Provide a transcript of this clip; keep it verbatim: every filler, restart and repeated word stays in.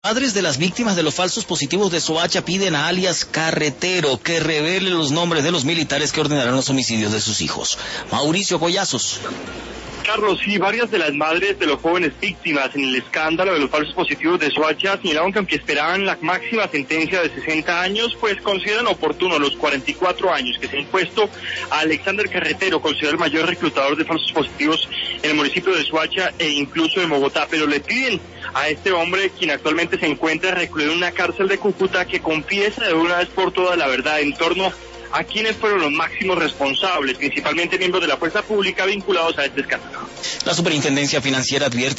Padres de las víctimas de los falsos positivos de Soacha piden a alias Carretero que revele los nombres de los militares que ordenaron los homicidios de sus hijos. Mauricio Collazos. Carlos, sí, varias de las madres de los jóvenes víctimas en el escándalo de los falsos positivos de Soacha señalaron que aunque esperaban la máxima sentencia de sesenta años, pues consideran oportuno los cuarenta y cuatro años que se han impuesto a Alexander Carretero, considerado el mayor reclutador de falsos positivos en el municipio de Soacha e incluso de Bogotá, pero le piden a este hombre, quien actualmente se encuentra recluido en una cárcel de Cúcuta, que confiese de una vez por todas la verdad en torno a quienes fueron los máximos responsables, principalmente miembros de la fuerza pública vinculados a este escándalo. La Superintendencia Financiera advierte